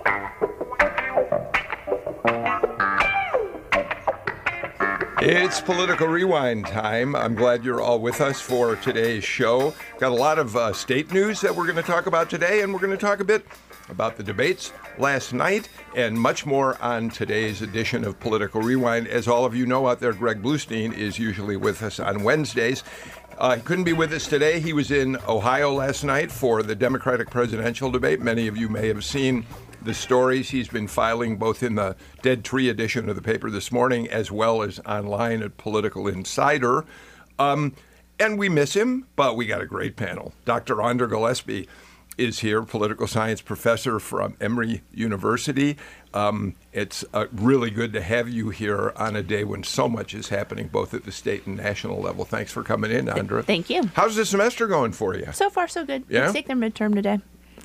It's Political Rewind time. I'm glad you're all with us for today's show. Got a lot of state news that we're going to talk about today, and we're going to talk a bit about the debates last night and much more on today's edition of Political Rewind. As all of you know out there, Greg Bluestein is usually with us on Wednesdays. He couldn't be with us today. He was in Ohio last night for the Democratic presidential debate. Many of you may have seen the stories he's been filing both in the Dead Tree edition of the paper this morning as well as online at Political Insider. And we miss him, but we got a great panel. Dr. Andra Gillespie is here, political science professor from Emory University. It's really good to have you here on a day when so much is happening, both at the state and national level. Thanks for coming in, Andra. Thank you. How's the semester going for you? So far, so good. Yeah? Let's take their midterm today.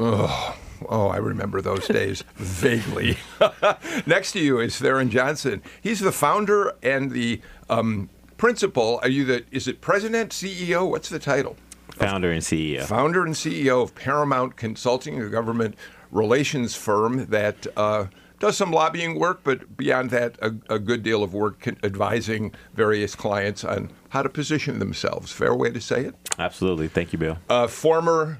Oh, I remember those days vaguely. Next to you is Theron Johnson. He's the founder and the principal. Is it president, CEO? What's the title? Founder and CEO. Founder and CEO of Paramount Consulting, a government relations firm that does some lobbying work, but beyond that, a good deal of work advising various clients on how to position themselves. Fair way to say it? Absolutely. Thank you, Bill. Former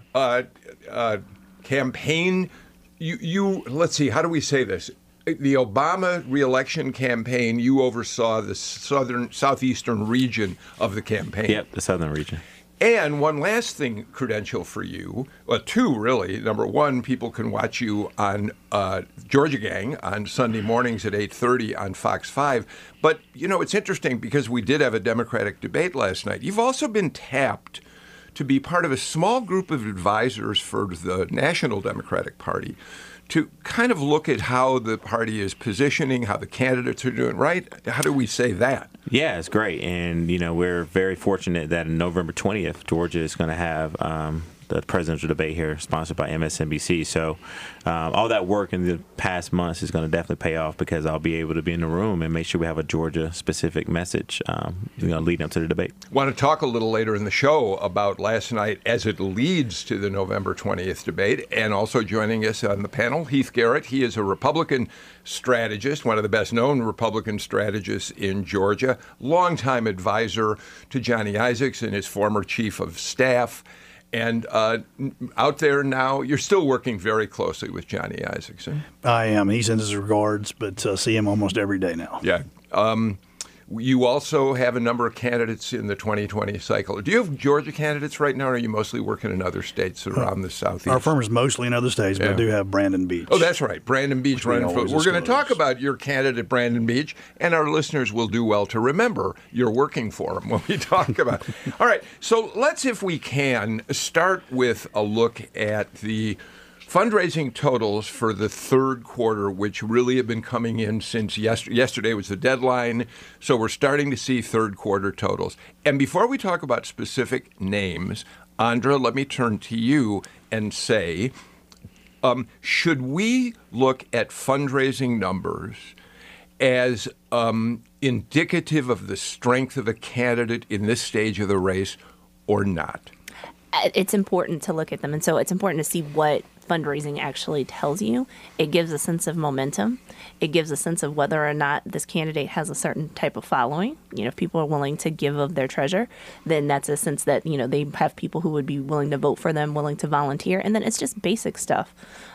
campaign, let's see, how do we say this? The Obama reelection campaign, you oversaw the southeastern region of the campaign. Yep, the southern region. And one last thing, credential for you, well, two really. Number one, people can watch you on Georgia Gang on Sunday mornings at 8:30 on Fox 5. But, it's interesting because we did have a Democratic debate last night. You've also been tapped to be part of a small group of advisors for the National Democratic Party to kind of look at how the party is positioning, how the candidates are doing, right? How do we say that? Yeah, it's great. And, we're very fortunate that on November 20th, Georgia is going to have the presidential debate here sponsored by MSNBC. So all that work in the past months is going to definitely pay off because I'll be able to be in the room and make sure we have a Georgia-specific message leading up to the debate. Want to talk a little later in the show about last night as it leads to the November 20th debate, and also joining us on the panel, Heath Garrett. He is a Republican strategist, one of the best-known Republican strategists in Georgia, longtime advisor to Johnny Isaacs and his former chief of staff. And out there now, you're still working very closely with Johnny Isaacs. Eh? I am. He sends his regards, but see him almost every day now. Yeah. You also have a number of candidates in the 2020 cycle. Do you have Georgia candidates right now, or are you mostly working in other states around the Southeast? Our firm is mostly in other states, but I do have Brandon Beach. Oh, that's right. Brandon Beach running for. We're going to talk about your candidate, Brandon Beach, and our listeners will do well to remember you're working for him when we talk about it. All right. So let's, if we can, start with a look at the fundraising totals for the third quarter, which really have been coming in since yesterday was the deadline. So we're starting to see third quarter totals. And before we talk about specific names, Andra, let me turn to you and say, should we look at fundraising numbers as indicative of the strength of a candidate in this stage of the race or not? It's important to look at them. And so it's important to see what fundraising actually tells you. It gives a sense of momentum. It gives a sense of whether or not this candidate has a certain type of following. If people are willing to give of their treasure, then that's a sense that, they have people who would be willing to vote for them, willing to volunteer. And then it's just basic stuff.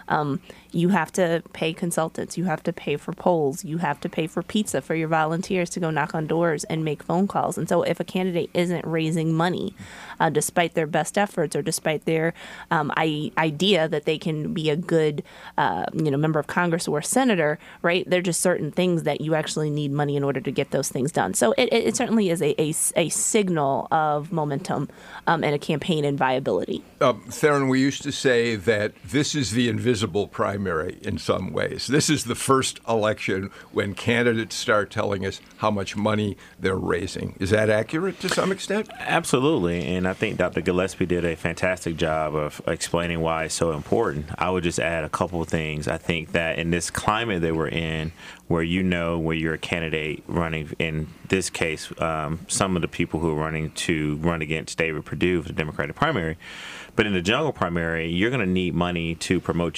You have to pay consultants. You have to pay for polls. You have to pay for pizza for your volunteers to go knock on doors and make phone calls. And so if a candidate isn't raising money, despite their best efforts or despite their idea that they can be a good, member of Congress or a senator, right? There are just certain things that you actually need money in order to get those things done. So it certainly is a signal of momentum and a campaign and viability. Theron, we used to say that this is the invisible primary in some ways. This is the first election when candidates start telling us how much money they're raising. Is that accurate to some extent? Absolutely. And I think Dr. Gillespie did a fantastic job of explaining why it's so important. I would just add a couple of things. I think that in this climate that we're in, where where you're a candidate running, in this case, some of the people who are running to run against David Perdue for the Democratic primary, but in the general primary, you're going to need money to promote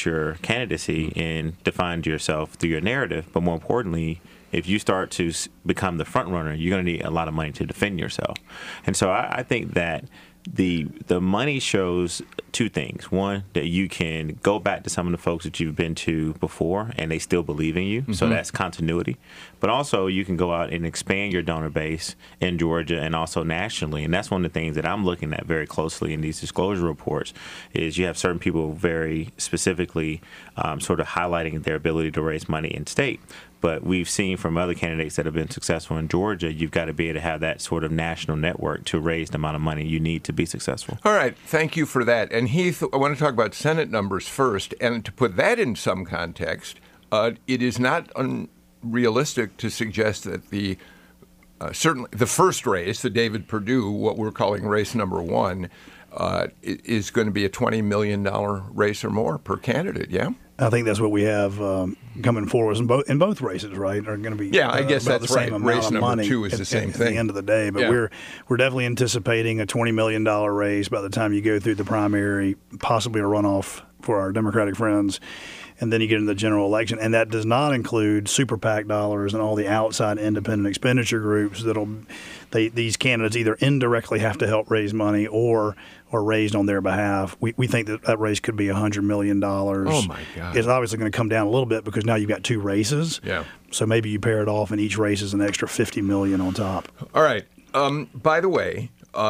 support your candidacy and define yourself through your narrative. But more importantly, if you start to become the front runner, you're going to need a lot of money to defend yourself. And so I think that the money shows two things. One, that you can go back to some of the folks that you've been to before and they still believe in you. Mm-hmm. So that's continuity. But also you can go out and expand your donor base in Georgia and also nationally. And that's one of the things that I'm looking at very closely in these disclosure reports is you have certain people very specifically sort of highlighting their ability to raise money in state. But we've seen from other candidates that have been successful in Georgia, you've got to be able to have that sort of national network to raise the amount of money you need to be successful. All right. Thank you for that. And Heath, I want to talk about Senate numbers first. And to put that in some context, it is not unrealistic to suggest that certainly the first race, the David Perdue, what we're calling race number one, is going to be a $20 million race or more per candidate, yeah? I think that's what we have coming forward in both races, right? Are going to be I guess about that's the same right. amount Race of number money 2 is the same thing at the end of the day. But we're definitely anticipating a $20 million raise by the time you go through the primary, possibly a runoff for our Democratic friends. And then you get into the general election, and that does not include super PAC dollars and all the outside independent expenditure groups these candidates either indirectly have to help raise money or raised on their behalf. We think that race could be $100 million. Oh my God! It's obviously going to come down a little bit because now you've got 2 races. Yeah. So maybe you pair it off, and each race is an extra $50 million on top. All right. By the way,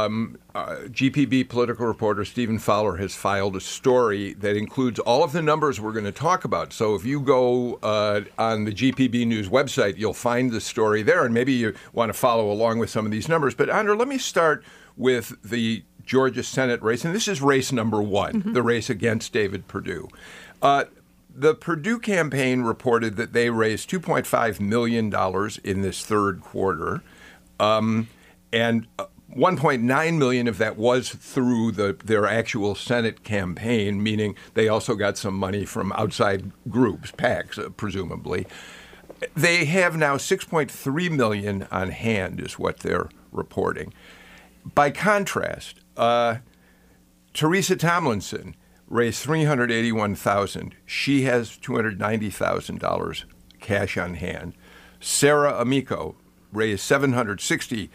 GPB political reporter Stephen Fowler has filed a story that includes all of the numbers we're going to talk about. So if you go on the GPB News website, you'll find the story there, and maybe you want to follow along with some of these numbers. But, Andra, let me start with the Georgia Senate race, and this is race number 1, the race against David Perdue. The Perdue campaign reported that they raised $2.5 million in this third quarter, and $1.9 million of that was through their actual Senate campaign, meaning they also got some money from outside groups, PACs, presumably. They have now $6.3 million on hand, is what they're reporting. By contrast, Teresa Tomlinson raised $381,000. She has $290,000 cash on hand. Sarah Amico raised $760,000,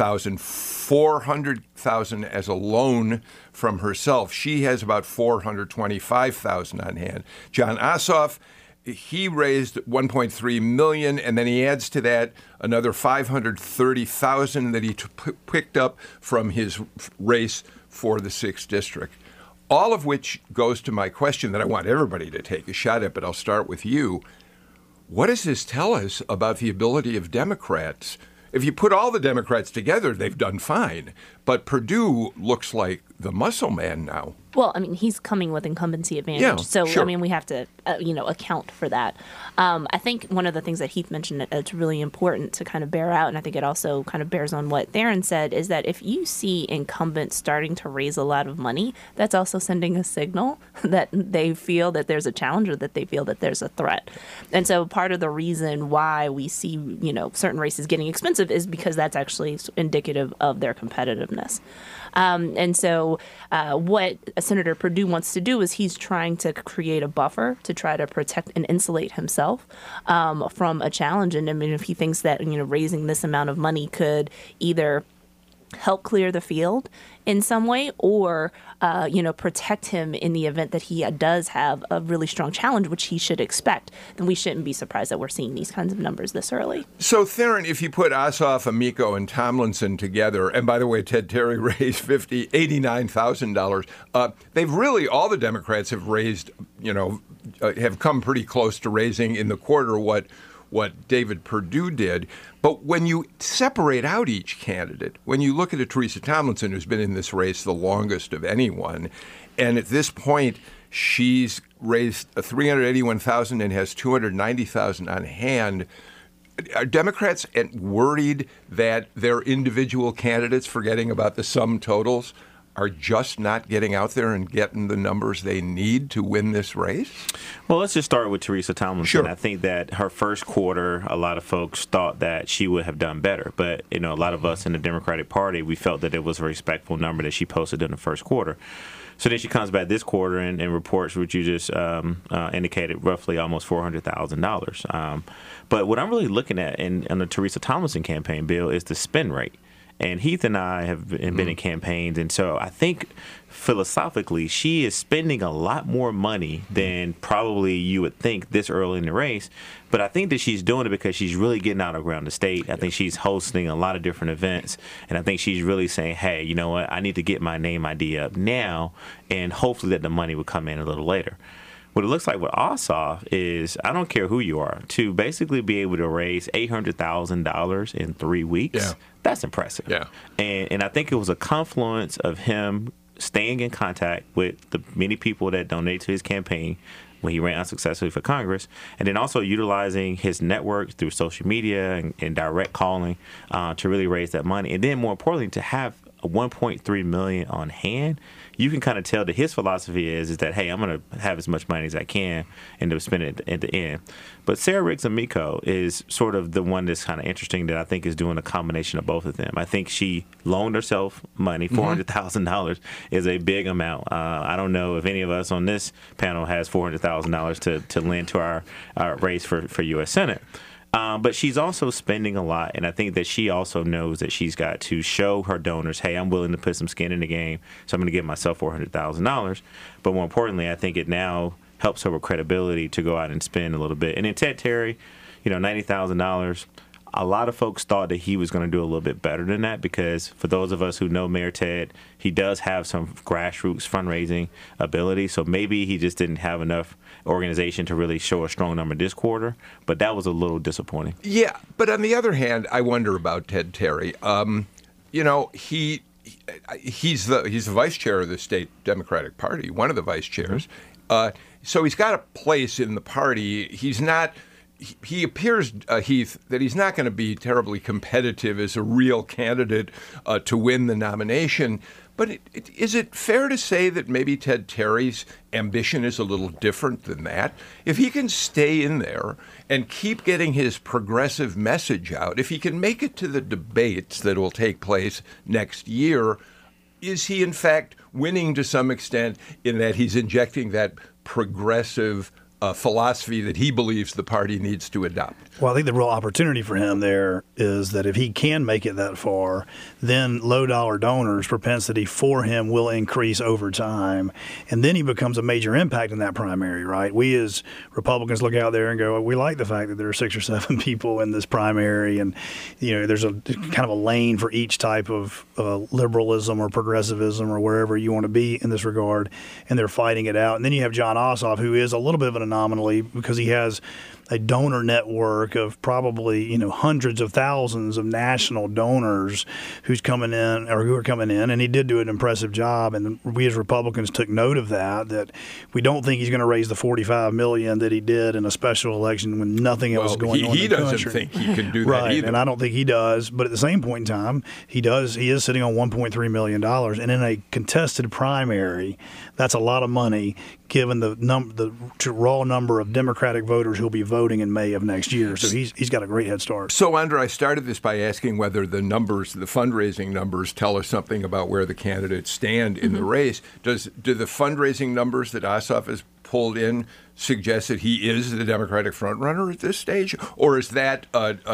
$400,000 as a loan from herself. She has about $425,000 on hand. John Ossoff, he raised $1.3 million, and then he adds to that another $530,000 that he picked up from his race for the 6th district. All of which goes to my question that I want everybody to take a shot at, but I'll start with you. What does this tell us about the ability of Democrats? If you put all the Democrats together, they've done fine. But Perdue looks like the muscle man now. Well, I mean, he's coming with incumbency advantage. Yeah, so, sure. I mean, we have to, account for that. I think one of the things that Heath mentioned that's really important to kind of bear out, and I think it also kind of bears on what Theron said, is that if you see incumbents starting to raise a lot of money, that's also sending a signal that they feel that there's a challenge or that they feel that there's a threat. And so part of the reason why we see, certain races getting expensive is because that's actually indicative of their competitiveness. And so what Senator Perdue wants to do is he's trying to create a buffer to try to protect and insulate himself from a challenge. And I mean, if he thinks that, raising this amount of money could either help clear the field in some way or, protect him in the event that he does have a really strong challenge, which he should expect, then we shouldn't be surprised that we're seeing these kinds of numbers this early. So, Theron, if you put Ossoff, Amico, and Tomlinson together, and by the way, Ted Terry raised $89,000, they've really, all the Democrats have raised, have come pretty close to raising in the quarter what David Perdue did. But when you separate out each candidate, when you look at a Teresa Tomlinson, who's been in this race the longest of anyone, and at this point she's raised $381,000 and has $290,000 on hand, are Democrats worried that their individual candidates, forgetting about the sum totals, are just not getting out there and getting the numbers they need to win this race? Well, let's just start with Teresa Tomlinson. Sure. I think that her first quarter, a lot of folks thought that she would have done better. But, a lot of us in the Democratic Party, we felt that it was a respectful number that she posted in the first quarter. So then she comes back this quarter and reports, which you just indicated, roughly almost $400,000. But what I'm really looking at in the Teresa Tomlinson campaign, Bill, is the spend rate. And Heath and I have been in campaigns, and so I think philosophically she is spending a lot more money than probably you would think this early in the race. But I think that she's doing it because she's really getting out around the state. I think she's hosting a lot of different events, and I think she's really saying, hey, you know what, I need to get my name ID up now, and hopefully that the money will come in a little later. What it looks like with Ossoff is, I don't care who you are, to basically be able to raise $800,000 in 3 weeks, Yeah. That's impressive. Yeah. And I think it was a confluence of him staying in contact with the many people that donated to his campaign when he ran unsuccessfully for Congress, and then also utilizing his network through social media and direct calling to really raise that money. And then more importantly, to have $1.3 million on hand. You can kind of tell that his philosophy is that, hey, I'm going to have as much money as I can and to spend it at the end. But Sarah Riggs Amico is sort of the one that's kind of interesting that I think is doing a combination of both of them. I think she loaned herself money. $400,000 is a big amount. I don't know if any of us on this panel has $400,000 to lend to our race for U.S. Senate. But she's also spending a lot, and I think that she also knows that she's got to show her donors, hey, I'm willing to put some skin in the game, so I'm going to give myself $400,000. But more importantly, I think it now helps her with credibility to go out and spend a little bit. And then Ted Terry, $90,000. A lot of folks thought that he was going to do a little bit better than that because for those of us who know Mayor Ted, he does have some grassroots fundraising ability. So maybe he just didn't have enough organization to really show a strong number this quarter. But that was a little disappointing. Yeah, but on the other hand, I wonder about Ted Terry. He's the vice chair of the state Democratic Party, one of the vice chairs. So he's got a place in the party. He's not. He appears, Heath, that he's not going to be terribly competitive as a real candidate to win the nomination. But is it fair to say that maybe Ted Terry's ambition is a little different than that? If he can stay in there and keep getting his progressive message out, if he can make it to the debates that will take place next year, is he in fact winning to some extent in that he's injecting that progressive philosophy that he believes the party needs to adopt? Well, I think the real opportunity for him there is that if he can make it that far, then low-dollar donors' propensity for him will increase over time, and then he becomes a major impact in that primary, right? We as Republicans look out there and go, we like the fact that there are 6 or 7 people in this primary, and there's a kind of a lane for each type of liberalism or progressivism or wherever you want to be in this regard, and they're fighting it out. And then you have Jon Ossoff, who is a little bit of an anomaly because he has a donor network of probably hundreds of thousands of national donors who are coming in, and he did do an impressive job. And we as Republicans took note of that we don't think he's going to raise the $45 million that he did in a special election when nothing else was going on. He doesn't think he can do that right, either, and I don't think he does. But at the same point in time, he does. He is sitting on $1.3 million, and in a contested primary, that's a lot of money given the raw number of Democratic voters who'll be voting in May of next year. So he's got a great head start. So, Andra, I started this by asking whether the fundraising numbers, tell us something about where the candidates stand in the race. Do the fundraising numbers that Ossoff has pulled in suggest that he is the Democratic frontrunner at this stage, or is that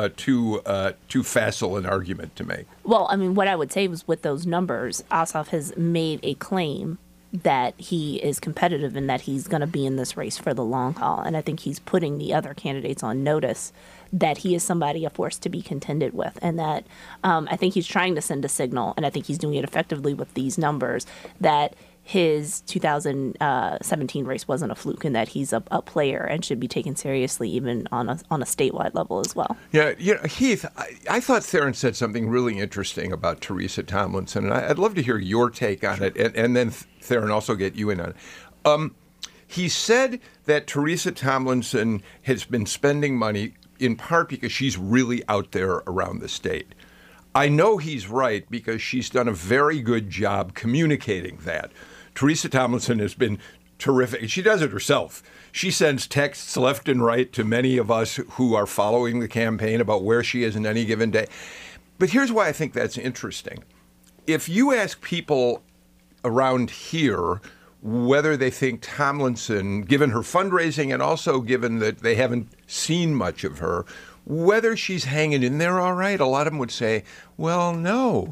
too facile an argument to make? Well, I mean, what I would say was with those numbers, Ossoff has made a claim that he is competitive and that he's going to be in this race for the long haul. And I think he's putting the other candidates on notice that he is somebody, a force to be contended with. And that I think he's trying to send a signal, and I think he's doing it effectively with these numbers, that his 2017 race wasn't a fluke and that he's a player and should be taken seriously even on a statewide level as well. Yeah, Heath, I thought Theron said something really interesting about Teresa Tomlinson, and I'd love to hear your take on it, and then Theron also get you in on it. He said that Teresa Tomlinson has been spending money in part because she's really out there around the state. I know he's right because she's done a very good job communicating that. Teresa Tomlinson has been terrific. She does it herself. She sends texts left and right to many of us who are following the campaign about where she is in any given day. But here's why I think that's interesting. If you ask people around here whether they think Tomlinson, given her fundraising and also given that they haven't seen much of her, whether she's hanging in there all right, a lot of them would say, well, no,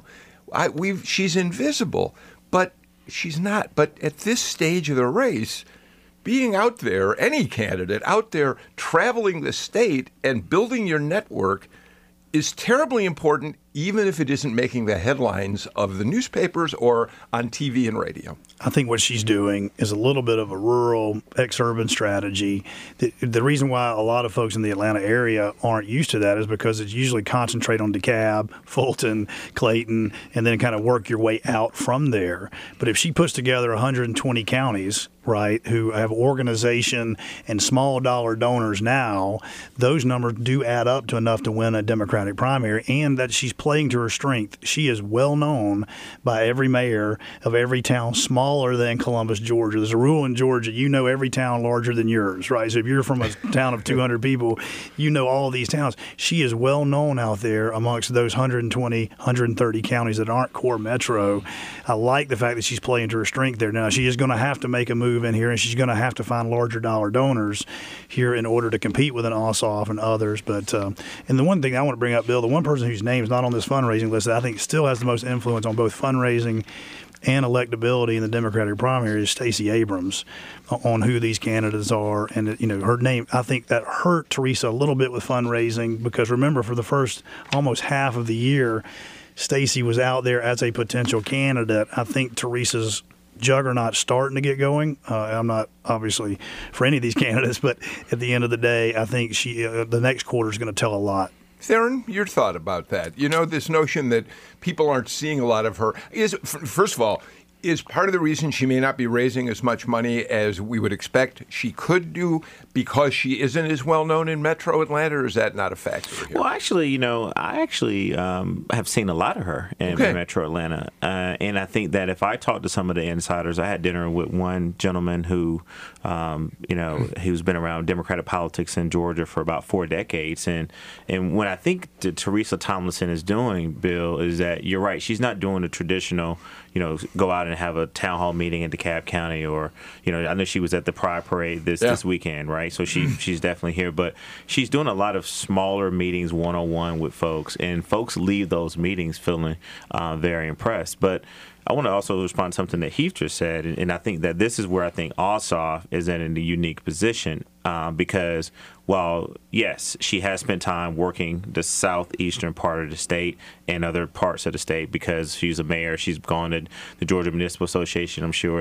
she's invisible. But she's not. But at this stage of the race, being out there, any candidate out there traveling the state and building your network is terribly important, even if it isn't making the headlines of the newspapers or on TV and radio. I think what she's doing is a little bit of a rural, ex-urban strategy. The reason why a lot of folks in the Atlanta area aren't used to that is because it's usually concentrate on DeKalb, Fulton, Clayton, and then kind of work your way out from there. But if she puts together 120 counties, right, who have organization and small dollar donors now, those numbers do add up to enough to win a Democratic primary, and that she's playing to her strength. She is well known by every mayor of every town smaller than Columbus, Georgia. There's a rule in Georgia, you know every town larger than yours, right? So if you're from a town of 200 people, you know all these towns. She is well known out there amongst those 120, 130 counties that aren't core metro. I like the fact that she's playing to her strength there. Now, she is going to have to make a move in here, and she's going to have to find larger dollar donors here in order to compete with an Ossoff and others. But and the one thing I want to bring up, Bill, the one person whose name is not on this fundraising list that I think still has the most influence on both fundraising and electability in the Democratic primary is Stacey Abrams on who these candidates are. And, you know, her name, I think that hurt Teresa a little bit with fundraising because, remember, for the first almost half of the year, Stacey was out there as a potential candidate. I think Teresa's juggernaut starting to get going. I'm not obviously for any of these candidates, but at the end of the day, I think the next quarter is going to tell a lot. Theron, your thought about that? You know, this notion that people aren't seeing a lot of her is, first of all, is part of the reason she may not be raising as much money as we would expect she could do because she isn't as well known in Metro Atlanta, or is that not a factor here? Well, actually, you know, I actually have seen a lot of her in Metro Atlanta. And I think that if I talked to some of the insiders, I had dinner with one gentleman who, you know, who's been around Democratic politics in Georgia for about 4 decades. And what I think that Teresa Tomlinson is doing, Bill, is that you're right. She's not doing the traditional, you know, go out and have a town hall meeting in DeKalb County, or, you know, I know she was at the Pride Parade this weekend, right? So she's definitely here, but she's doing a lot of smaller meetings one-on-one with folks, and folks leave those meetings feeling very impressed. But I want to also respond to something that Heath just said, and I think that this is where I think Ossoff is in a unique position because while, yes, she has spent time working the southeastern part of the state and other parts of the state because she's a mayor, she's gone to the Georgia Municipal Association, I'm sure,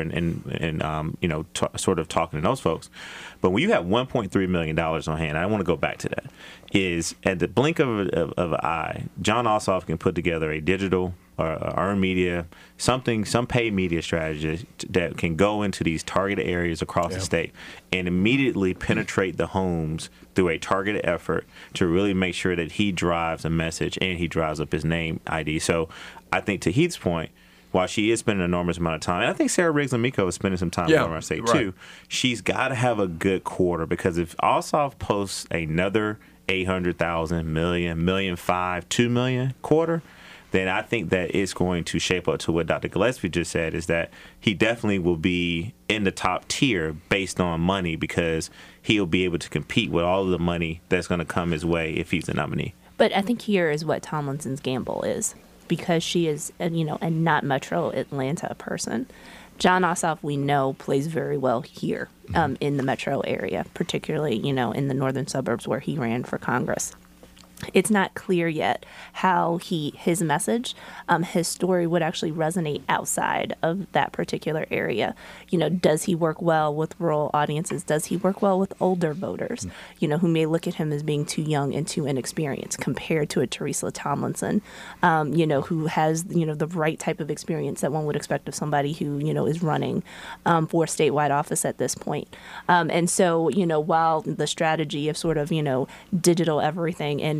and you know, sort of talking to those folks. But when you have $1.3 million on hand, I want to go back to that, is at the blink of an eye, Jon Ossoff can put together a digital or earned media, some paid media strategy that can go into these targeted areas across the state and immediately penetrate the homes through a targeted effort to really make sure that he drives a message and he drives up his name ID. So I think to Heath's point, while she is spending an enormous amount of time, and I think Sarah Riggs Amico is spending some time in our state too, she's got to have a good quarter, because if Ossoff posts another 800,000, million, 1.5 million, 2 million quarter, then I think that it's going to shape up to what Dr. Gillespie just said, is that he definitely will be in the top tier based on money, because he'll be able to compete with all of the money that's going to come his way if he's a nominee. But I think here is what Tomlinson's gamble is, because she is, you know, a not Metro Atlanta person. Jon Ossoff, we know, plays very well here in the metro area, particularly, you know, in the northern suburbs where he ran for Congress. It's not clear yet how his message, his story would actually resonate outside of that particular area. You know, does he work well with rural audiences? Does he work well with older voters, you know, who may look at him as being too young and too inexperienced compared to a Teresa Tomlinson, you know, who has, you know, the right type of experience that one would expect of somebody who, you know, is running for statewide office at this point. And so, you know, while the strategy of sort of, you know, digital everything and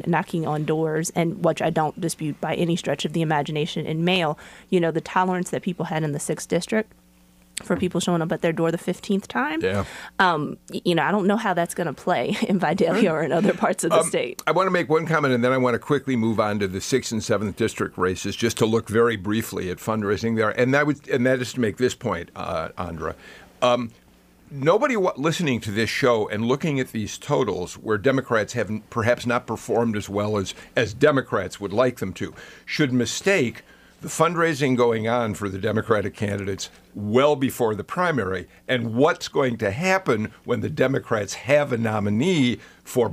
knocking on doors, and which I don't dispute by any stretch of the imagination in mail, the tolerance that people had in the 6th district for people showing up at their door the 15th time. Yeah. I don't know how that's going to play in Vidalia or in other parts of the state. I want to make one comment, and then I want to quickly move on to the 6th and 7th district races, just to look very briefly at fundraising there. And that is to make this point, Andra. Nobody listening to this show and looking at these totals where Democrats have perhaps not performed as well as Democrats would like them to should mistake the fundraising going on for the Democratic candidates well before the primary, and what's going to happen when the Democrats have a nominee for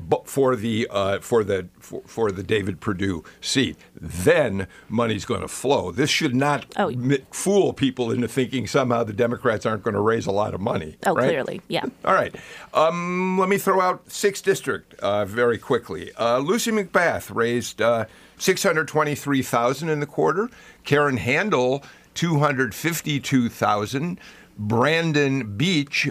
the David Perdue seat. Then money's going to flow. This should not fool people into thinking somehow the Democrats aren't going to raise a lot of money. Oh, right? Clearly, yeah. All right. Let me throw out 6th district very quickly. Lucy McBath raised $623,000 in the quarter. Karen Handel, $252,000. Brandon Beach,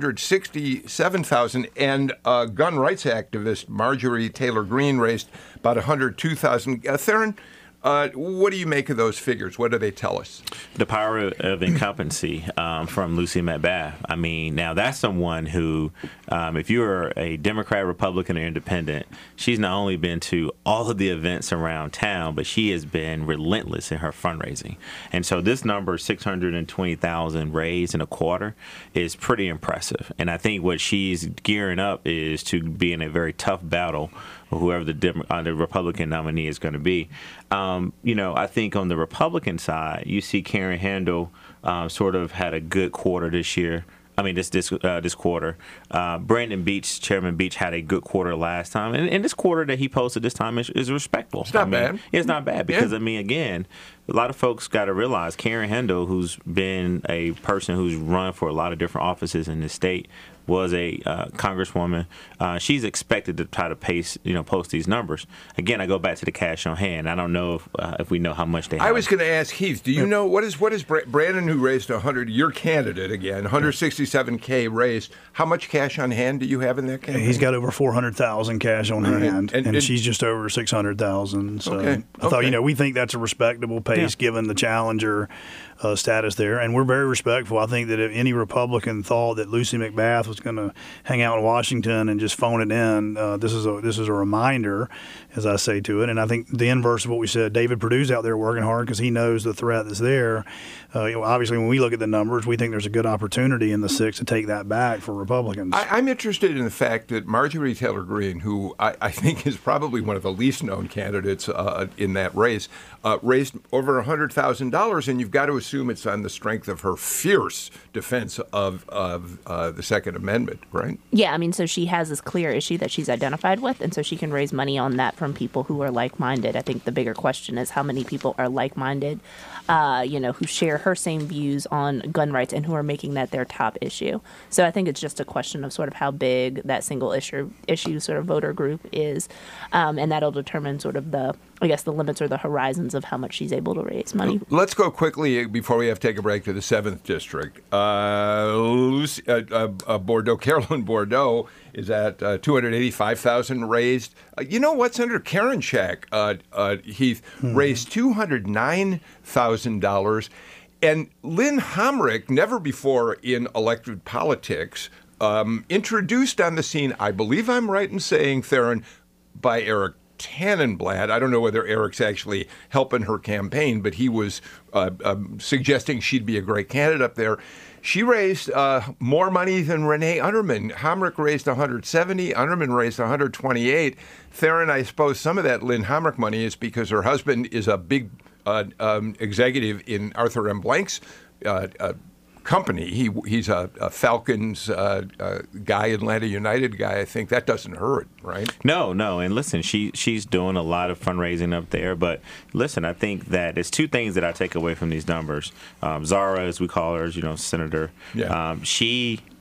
$167,000, and gun rights activist Marjorie Taylor Greene raised about $102,000. Theron, what do you make of those figures? What do they tell us? The power of incumbency from Lucy McBath. I mean, now that's someone who, if you're a Democrat, Republican, or Independent, she's not only been to all of the events around town, but she has been relentless in her fundraising. And so this number, 620,000 raised in a quarter, is pretty impressive. And I think what she's gearing up is to be in a very tough battle with whoever the Republican nominee is going to be. I think on the Republican side, you see Karen Handel sort of had a good quarter this year. I mean, this quarter. Brandon Beach, Chairman Beach, had a good quarter last time. And this quarter that he posted this time is respectable. It's not bad. It's not bad because, again, a lot of folks got to realize Karen Handel, who's been a person who's run for a lot of different offices in the state, was a congresswoman. She's expected to try to post these numbers. Again, I go back to the cash on hand. I don't know if we know how much they have. I was going to ask Heath, do you know what is Brandon, who raised 100, your candidate again, 167K raised, how much cash on hand do you have in that campaign? He's got over 400,000 cash on hand, and she's just over 600,000. So I thought, we think that's a respectable pace given the challenger status there, and we're very respectful. I think that if any Republican thought that Lucy McBath was going to hang out in Washington and just phone it in, this is a reminder, as I say to it. And I think the inverse of what we said, David Perdue's out there working hard because he knows the threat that's there. Obviously, when we look at the numbers, we think there's a good opportunity in the 6th to take that back for Republicans. I'm interested in the fact that Marjorie Taylor Greene, who I think is probably one of the least known candidates in that race, raised over $100,000, and you've got to assume it's on the strength of her fierce defense of the Second Amendment, right? Yeah, so she has this clear issue that she's identified with, and so she can raise money on that from people who are like-minded. I think the bigger question is how many people are like-minded, who share her same views on gun rights and who are making that their top issue. So I think it's just a question of sort of how big that single issue sort of voter group is, and that'll determine sort of the limits or the horizons of how much she's able to raise money. Let's go quickly before we have to take a break to the 7th district. Carolyn Bordeaux is at $285,000 raised. What's under Karen Shack? Heath raised $209,000. And Lynn Homrich, never before in elected politics, introduced on the scene, I believe I'm right in saying, Theron, by Eric Tannenblatt. I don't know whether Eric's actually helping her campaign, but he was suggesting she'd be a great candidate up there. She raised more money than Renee Unterman. Homrich raised $170. Unterman raised $128. Theron, I suppose some of that Lynn Homrich money is because her husband is a big executive in Arthur M. Blank's company. He's a Falcons guy, Atlanta United guy. I think that doesn't hurt, right? No. And listen, she's doing a lot of fundraising up there. But listen, I think that there's two things that I take away from these numbers. Zara, as we call her, Senator. Yeah. She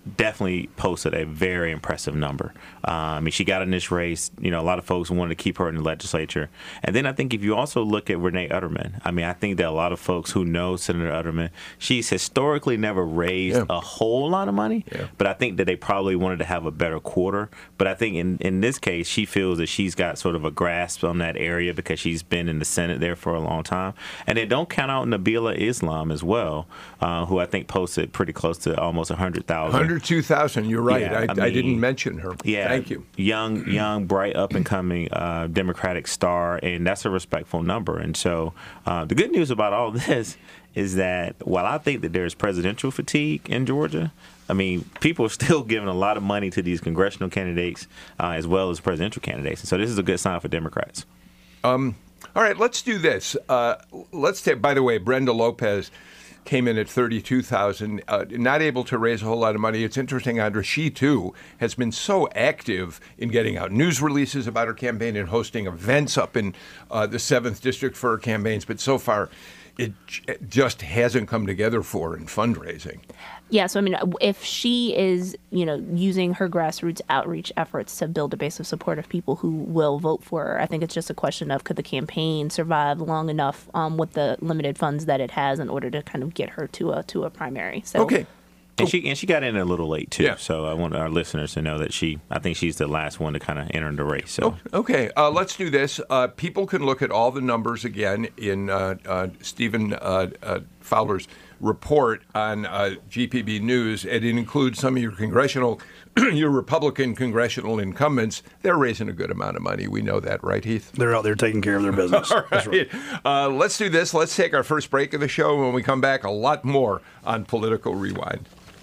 definitely posted a very impressive number. I mean, she got in this race. A lot of folks wanted to keep her in the legislature. And then I think if you also look at Renee Utterman, I mean, I think that a lot of folks who know Senator Utterman, she's historically never raised a whole lot of money, but I think that they probably wanted to have a better quarter. But I think in this case, she feels that she's got sort of a grasp on that area because she's been in the Senate there for a long time. And then don't count out Nabila Islam as well, who I think posted pretty close to almost 100,000. 102,000. You're right. Yeah, I didn't mention her. Yeah, thank you. Young, bright, up and coming Democratic star, and that's a respectful number. And so the good news about all this is that while I think that there's presidential fatigue in Georgia, I mean, people are still giving a lot of money to these congressional candidates as well as presidential candidates. And so this is a good sign for Democrats. All right, let's do this. Let's take. By the way, Brenda Lopez came in at 32,000, not able to raise a whole lot of money. It's interesting, Andra, she too has been so active in getting out news releases about her campaign and hosting events up in the 7th District for her campaigns, but so far it just hasn't come together for her in fundraising. Yeah, so I mean, if she is, using her grassroots outreach efforts to build a base of support of people who will vote for her, I think it's just a question of could the campaign survive long enough with the limited funds that it has in order to kind of get her to a primary. So. Okay. And she got in a little late too, Yeah. so I want our listeners to know that I think she's the last one to kind of enter the race. So Okay, let's do this. People can look at all the numbers again in Stephen Fowler's report on GPB News, and it includes some of your Republican congressional incumbents. They're raising a good amount of money. We know that, right, Heath? They're out there taking care of their business. All That's right. Let's do this. Let's take our first break of the show. When we come back, a lot more on Political Rewind.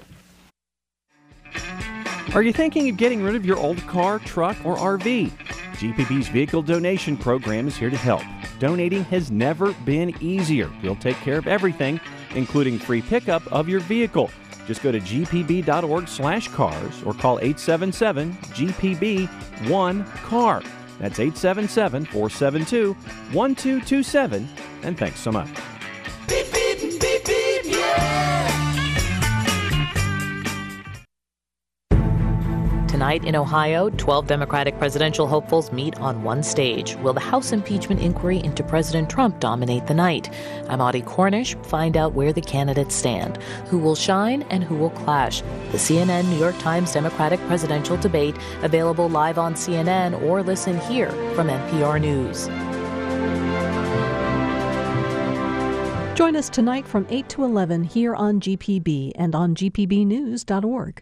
Are you thinking of getting rid of your old car, truck, or RV? GPB's Vehicle Donation Program is here to help. Donating has never been easier. We'll take care of everything, including free pickup of your vehicle. Just go to gpb.org/cars or call 877-GPB-1-CAR. That's 877-472-1227. And thanks so much. Beep, beep, beep, beep, yeah. Tonight in Ohio, 12 Democratic presidential hopefuls meet on one stage. Will the House impeachment inquiry into President Trump dominate the night? I'm Audie Cornish. Find out where the candidates stand, who will shine and who will clash. The CNN New York Times Democratic presidential debate, available live on CNN or listen here from NPR News. Join us tonight from 8 to 11 here on GPB and on gpbnews.org.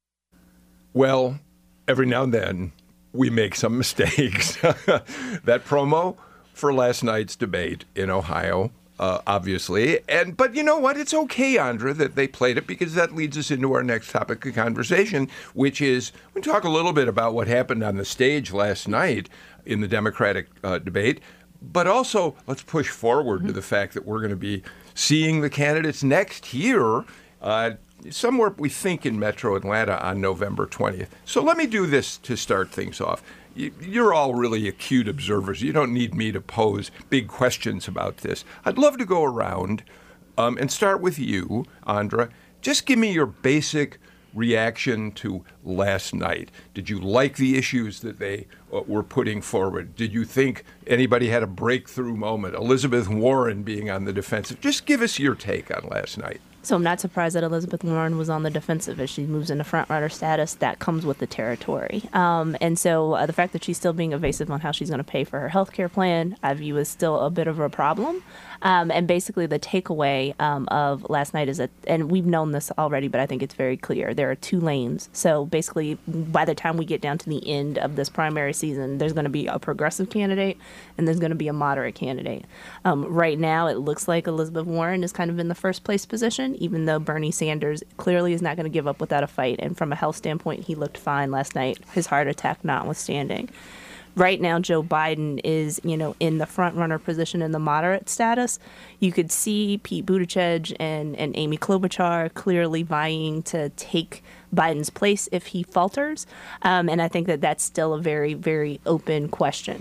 Well, every now and then we make some mistakes. That promo for last night's debate in Ohio, obviously. But you know what? It's okay, Andra, that they played it, because that leads us into our next topic of conversation, which is we talk a little bit about what happened on the stage last night in the Democratic debate. But also, let's push forward to the fact that we're going to be seeing the candidates next year, somewhere we think in Metro Atlanta on November 20th. So let me do this to start things off. You're all really acute observers. You don't need me to pose big questions about this. I'd love to go around and start with you, Andra. Just give me your basic reaction to last night. Did you like the issues that they were putting forward? Did you think anybody had a breakthrough moment? Elizabeth Warren being on the defensive. Just give us your take on last night. So I'm not surprised that Elizabeth Warren was on the defensive as she moves into front-runner status. That comes with the territory. And so the fact that she's still being evasive on how she's going to pay for her health care plan, I view as still a bit of a problem. And basically the takeaway of last night is that, and we've known this already, but I think it's very clear, there are two lanes. So basically, by the time we get down to the end of this primary season, there's going to be a progressive candidate and there's going to be a moderate candidate. Right now, it looks like Elizabeth Warren is kind of in the first place position, even though Bernie Sanders clearly is not going to give up without a fight. And from a health standpoint, he looked fine last night, his heart attack notwithstanding. Right now, Joe Biden is, in the front-runner position in the moderate status. You could see Pete Buttigieg and Amy Klobuchar clearly vying to take Biden's place if he falters. And I think that that's still a very, very open question.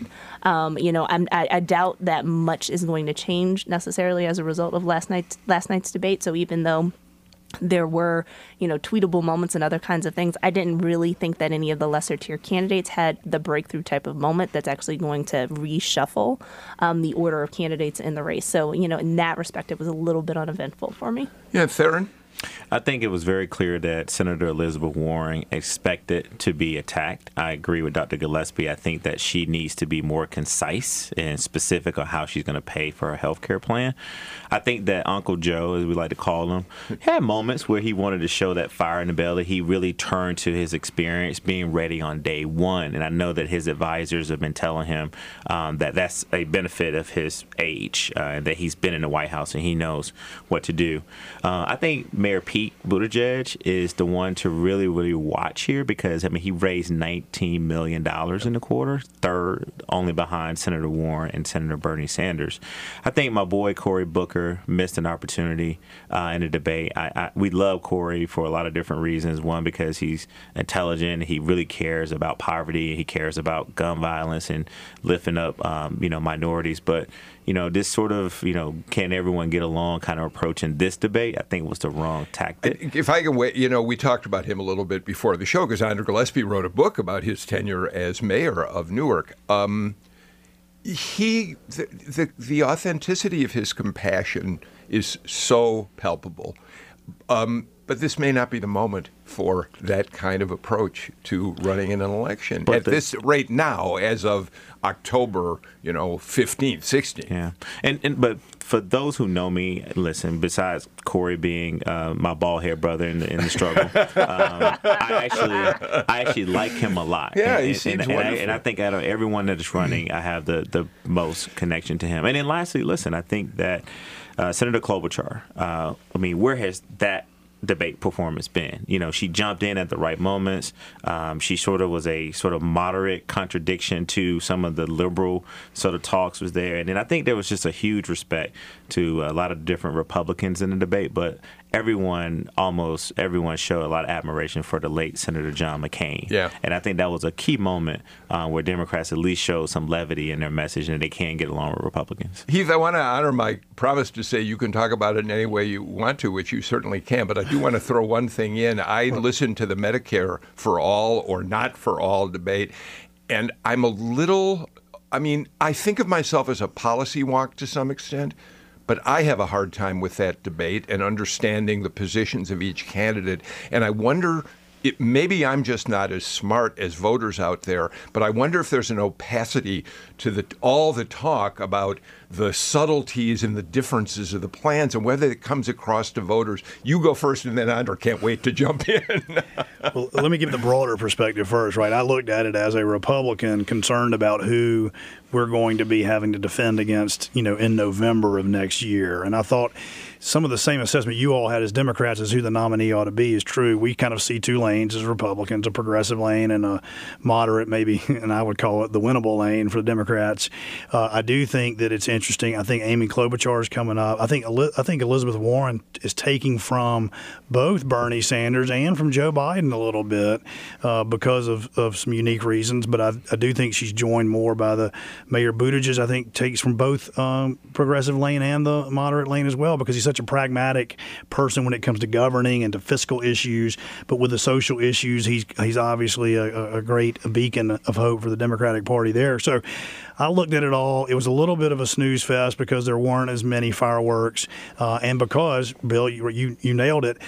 I doubt that much is going to change necessarily as a result of last night's debate. So even though There were, tweetable moments and other kinds of things. I didn't really think that any of the lesser tier candidates had the breakthrough type of moment that's actually going to reshuffle the order of candidates in the race. So, in that respect, it was a little bit uneventful for me. Yeah, Theron? I think it was very clear that Senator Elizabeth Warren expected to be attacked. I agree with Dr. Gillespie. I think that she needs to be more concise and specific on how she's going to pay for her health care plan. I think that Uncle Joe, as we like to call him, had moments where he wanted to show that fire in the belly. He really turned to his experience being ready on day one. And I know that his advisors have been telling him that that's a benefit of his age, that he's been in the White House and he knows what to do. I think Mayor Pete Buttigieg is the one to really, really watch here because, he raised $19 million in the quarter, third only behind Senator Warren and Senator Bernie Sanders. I think my boy Cory Booker missed an opportunity in the debate. We love Cory for a lot of different reasons. One, because he's intelligent. He really cares about poverty. He cares about gun violence and lifting up, minorities. But, this sort of, can everyone get along kind of approach in this debate, I think was the wrong tactic. If I can wait, we talked about him a little bit before the show because Andrew Gillespie wrote a book about his tenure as mayor of Newark. The authenticity of his compassion is so palpable. But this may not be the moment for that kind of approach to running in an election. But at this rate now, as of October, 15th, 16th. Yeah. But for those who know me, listen, besides Cory being my bald-haired brother in the struggle, I actually like him a lot. Yeah, he seems wonderful. And I think out of everyone that is running, I have the most connection to him. And then lastly, listen, I think that Senator Klobuchar, where has that debate performance been? She jumped in at the right moments. She sort of was a sort of moderate contradiction to some of the liberal sort of talks was there. And then I think there was just a huge respect to a lot of different Republicans in the debate, but almost everyone showed a lot of admiration for the late Senator John McCain. Yeah. And I think that was a key moment where Democrats at least showed some levity in their message and they can get along with Republicans. Heath, I want to honor my promise to say you can talk about it in any way you want to, which you certainly can, but I do want to throw one thing in. I listened to the Medicare for all or not for all debate, and I'm a little, I think of myself as a policy wonk to some extent, but I have a hard time with that debate and understanding the positions of each candidate. And I wonder, maybe I'm just not as smart as voters out there, but I wonder if there's an opacity to all the talk about the subtleties and the differences of the plans and whether it comes across to voters. You go first and then Andrew can't wait to jump in. Well, let me give the broader perspective first, right? I looked at it as a Republican concerned about who we're going to be having to defend against, in November of next year. And I thought some of the same assessment you all had as Democrats as who the nominee ought to be is true. We kind of see two lanes as Republicans, a progressive lane and a moderate, maybe, and I would call it the winnable lane for the Democrats. I do think that it's interesting. I think Amy Klobuchar is coming up. I think Elizabeth Warren is taking from both Bernie Sanders and from Joe Biden a little bit because of some unique reasons. But I do think she's joined more by the Mayor Buttigieg. I think takes from both progressive lane and the moderate lane as well because he's such a pragmatic person when it comes to governing and to fiscal issues. But with the social issues, he's obviously a great beacon of hope for the Democratic Party there. So I looked at it all. It was a little bit of a snooze fest because there weren't as many fireworks, and because, Bill, you nailed it,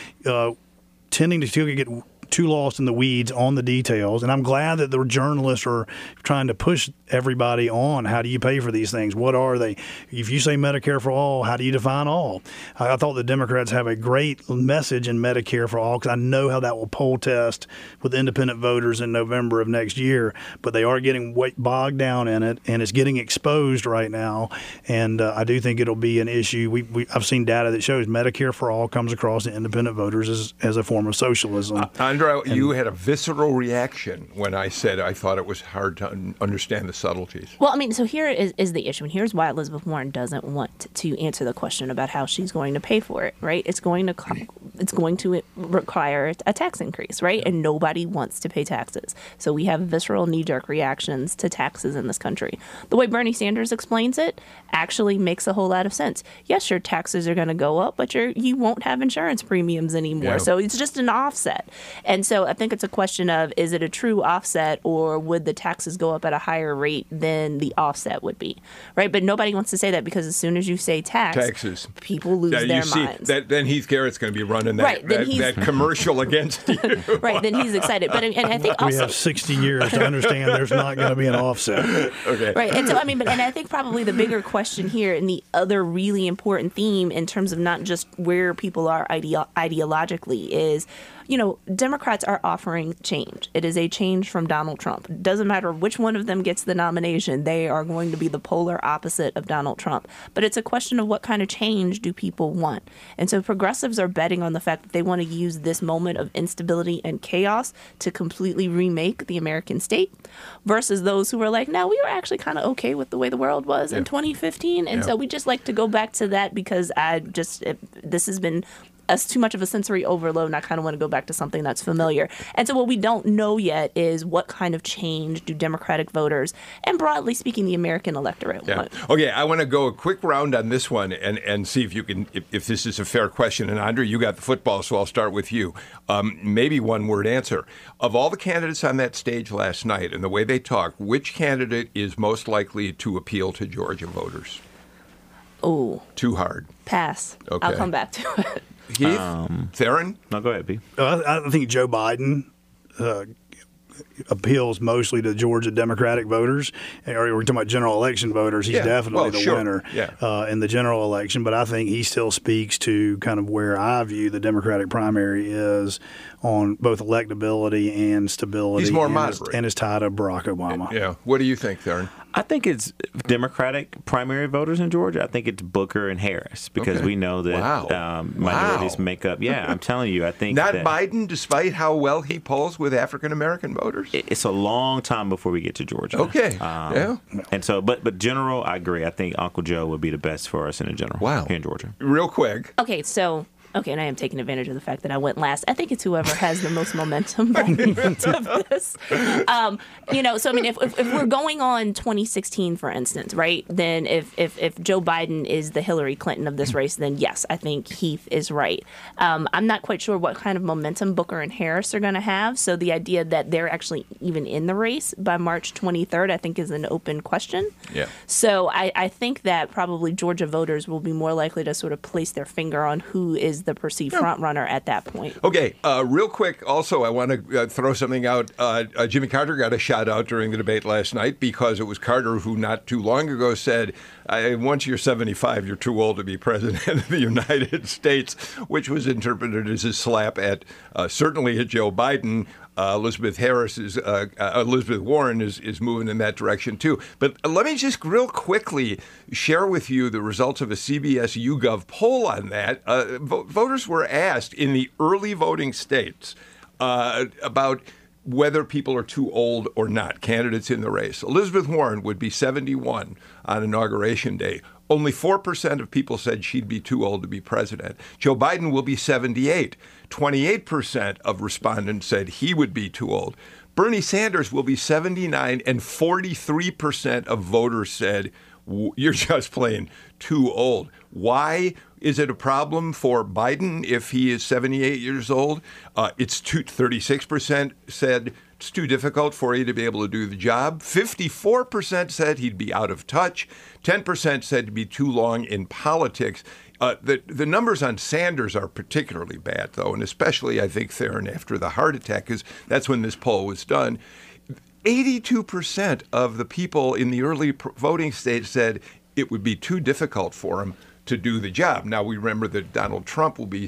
tending to get too lost in the weeds on the details. And I'm glad that the journalists are trying to push everybody on how do you pay for these things? What are they? If you say Medicare for all, how do you define all? I thought the Democrats have a great message in Medicare for all because I know how that will poll test with independent voters in November of next year. But they are getting bogged down in it, and it's getting exposed right now. And I do think it'll be an issue. I've seen data that shows Medicare for all comes across to independent voters as a form of socialism. Andrew, you had a visceral reaction when I said I thought it was hard to understand the subtleties. Well, so here is the issue, and here's why Elizabeth Warren doesn't want to answer the question about how she's going to pay for it, right? It's going to it's going to require a tax increase, right? And nobody wants to pay taxes. So we have visceral knee-jerk reactions to taxes in this country. The way Bernie Sanders explains it actually makes a whole lot of sense. Yes, your taxes are going to go up, but you won't have insurance premiums anymore. Yeah. So it's just an offset. And so I think it's a question of, is it a true offset, or would the taxes go up at a higher rate than the offset would be, right? But nobody wants to say that, because as soon as you say taxes, people lose their minds. Then Heath Garrett's going to be running that commercial against you. Right, then he's excited. But and I think also, we have 60 years to understand there's not going to be an offset. Okay. Right, and so and I think probably the bigger question here, and the other really important theme in terms of not just where people are ideologically, is, Democrats are offering change. It is a change from Donald Trump. It doesn't matter which one of them gets the nomination, they are going to be the polar opposite of Donald Trump. But it's a question of what kind of change do people want. And so progressives are betting on the fact that they want to use this moment of instability and chaos to completely remake the American state, versus those who are like, no, we were actually kind of okay with the way the world was in 2015. And so we just like to go back to that, because this has been too much of a sensory overload, and I kind of want to go back to something that's familiar. And so what we don't know yet is what kind of change do Democratic voters, and broadly speaking, the American electorate want. Okay, I want to go a quick round on this one and see if you can, if this is a fair question. And Andre, you got the football, so I'll start with you. Maybe one-word answer. Of all the candidates on that stage last night and the way they talk, which candidate is most likely to appeal to Georgia voters? Oh. Too hard. Pass. Okay. I'll come back to it. Heath? Theron? No, go ahead, B. I think Joe Biden appeals mostly to Georgia Democratic voters. Or we're talking about general election voters. He's definitely the winner in the general election. But I think he still speaks to kind of where I view the Democratic primary is on both electability and stability. He's more moderate. And is tied to Barack Obama. Yeah. What do you think, Theron? I think it's Democratic primary voters in Georgia. I think it's Booker and Harris, because we know that minorities make up. Yeah, I'm telling you, I think not that Biden, despite how well he polls with African American voters. It's a long time before we get to Georgia. Okay. And so, but general, I agree. I think Uncle Joe would be the best for us in the general. Here in Georgia. Real quick. Okay, and I am taking advantage of the fact that I went last. I think it's whoever has the most momentum by the end of this. So I mean, if we're going on 2016, for instance, right, then if Joe Biden is the Hillary Clinton of this race, then yes, I think Heath is right. I'm not quite sure what kind of momentum Booker and Harris are going to have. So the idea that they're actually even in the race by March 23rd, I think, is an open question. Yeah. So I think that probably Georgia voters will be more likely to sort of place their finger on who is the perceived front runner at that point. Okay, real quick, also, I want to throw something out. Jimmy Carter got a shout out during the debate last night, because it was Carter who not too long ago said, once you're 75, you're too old to be president of the United States, which was interpreted as a slap at certainly at Joe Biden. Elizabeth Warren is moving in that direction too. But let me just real quickly share with you the results of a CBS YouGov poll on that. Voters were asked in the early voting states about whether people are too old or not, candidates in the race. Elizabeth Warren would be 71 on Inauguration Day. Only 4% of people said she'd be too old to be president. Joe Biden will be 78. 28% of respondents said he would be too old. Bernie Sanders will be 79, and 43% of voters said, you're just plain too old. Why is it a problem for Biden if he is 78 years old? 36% said it's too difficult for you to be able to do the job. 54% said he'd be out of touch. 10% said to be too long in politics. The numbers on Sanders are particularly bad, though, and especially, I think, Theron, after the heart attack, because that's when this poll was done. 82% of the people in the early voting stage said it would be too difficult for him to do the job. Now, we remember that Donald Trump will be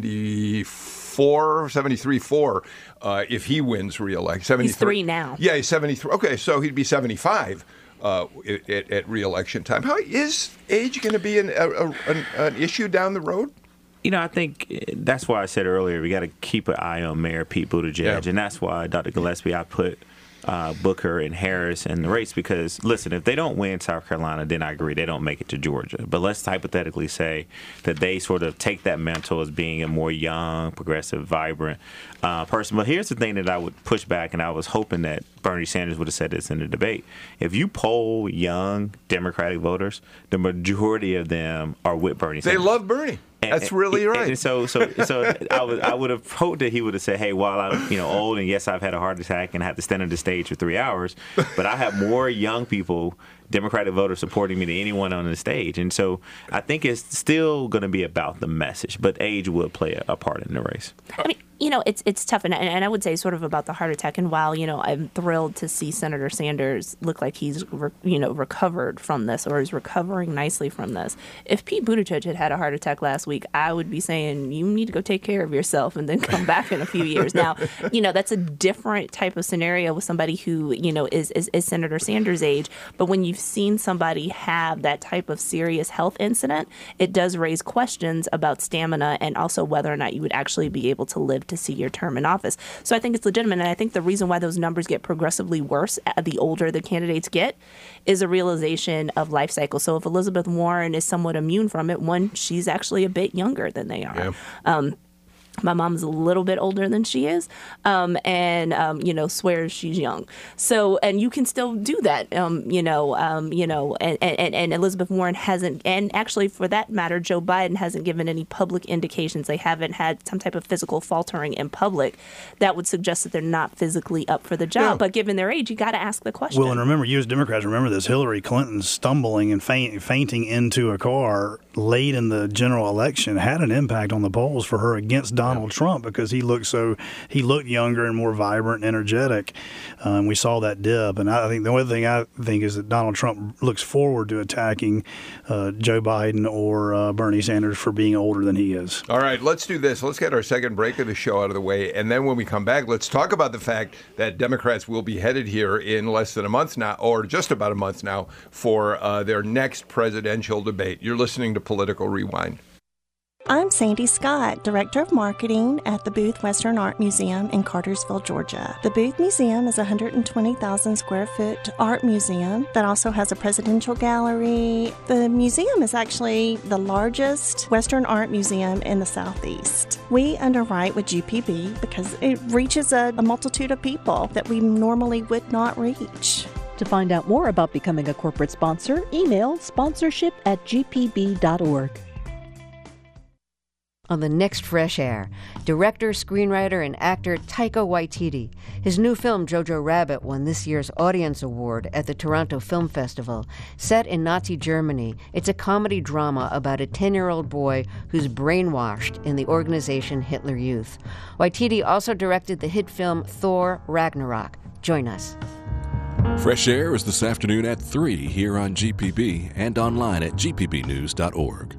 73-4 if he wins re-election. He's 3 now. Yeah, he's 73. Okay, so he'd be 75 at re-election time. How is age going to be an issue down the road? I think that's why I said earlier we got to keep an eye on Mayor Pete Buttigieg, and that's why, Dr. Gillespie, I put Booker and Harris in the race because, listen, if they don't win South Carolina, then I agree they don't make it to Georgia. But let's hypothetically say that they sort of take that mantle as being a more young, progressive, vibrant person. But here's the thing that I would push back, and I was hoping that Bernie Sanders would have said this in the debate. If you poll young Democratic voters, the majority of them are with Bernie Sanders. They love Bernie. That's really right. And so I would have hoped that he would have said, "Hey, while I'm old and yes, I've had a heart attack and I have to stand on the stage for 3 hours, but I have more young people, Democratic voters, supporting me than anyone on the stage." And so I think it's still going to be about the message, but age will play a part in the race. I mean, it's tough, and I would say sort of about the heart attack. And while I'm thrilled to see Senator Sanders look like he's recovered from this or is recovering nicely from this, if Pete Buttigieg had a heart attack last week, I would be saying you need to go take care of yourself and then come back in a few years. Now, that's a different type of scenario with somebody who is Senator Sanders' age. But when you've seen somebody have that type of serious health incident, it does raise questions about stamina and also whether or not you would actually be able to live to see your term in office. So I think it's legitimate, and I think the reason why those numbers get progressively worse the older the candidates get is a realization of life cycle. So if Elizabeth Warren is somewhat immune from it, one, she's actually a bit younger than they are. Yeah. My mom's a little bit older than she is, and swears she's young. So, and you can still do that, and Elizabeth Warren hasn't, and actually for that matter, Joe Biden hasn't given any public indications. They haven't had some type of physical faltering in public that would suggest that they're not physically up for the job. Yeah. But given their age, you got to ask the question. Well, and remember, you as Democrats remember this: Hillary Clinton stumbling and fainting into a car late in the general election had an impact on the polls for her against Donald Trump because he looked younger and more vibrant and energetic. We saw that dip. And I think the only thing I think is that Donald Trump looks forward to attacking Joe Biden or Bernie Sanders for being older than he is. All right, let's do this. Let's get our second break of the show out of the way. And then when we come back, let's talk about the fact that Democrats will be headed here in less than a month now, or just about a month now, for their next presidential debate. You're listening to Political Rewind. I'm Sandy Scott, Director of Marketing at the Booth Western Art Museum in Cartersville, Georgia. The Booth Museum is a 120,000 square foot art museum that also has a presidential gallery. The museum is actually the largest Western art museum in the Southeast. We underwrite with GPB because it reaches a multitude of people that we normally would not reach. To find out more about becoming a corporate sponsor, email sponsorship@gpb.org. On the next Fresh Air, director, screenwriter, and actor Taika Waititi. His new film, Jojo Rabbit, won this year's Audience Award at the Toronto Film Festival. Set in Nazi Germany, it's a comedy drama about a 10-year-old boy who's brainwashed in the organization Hitler Youth. Waititi also directed the hit film Thor Ragnarok. Join us. Fresh Air is this afternoon at 3 here on GPB and online at gpbnews.org.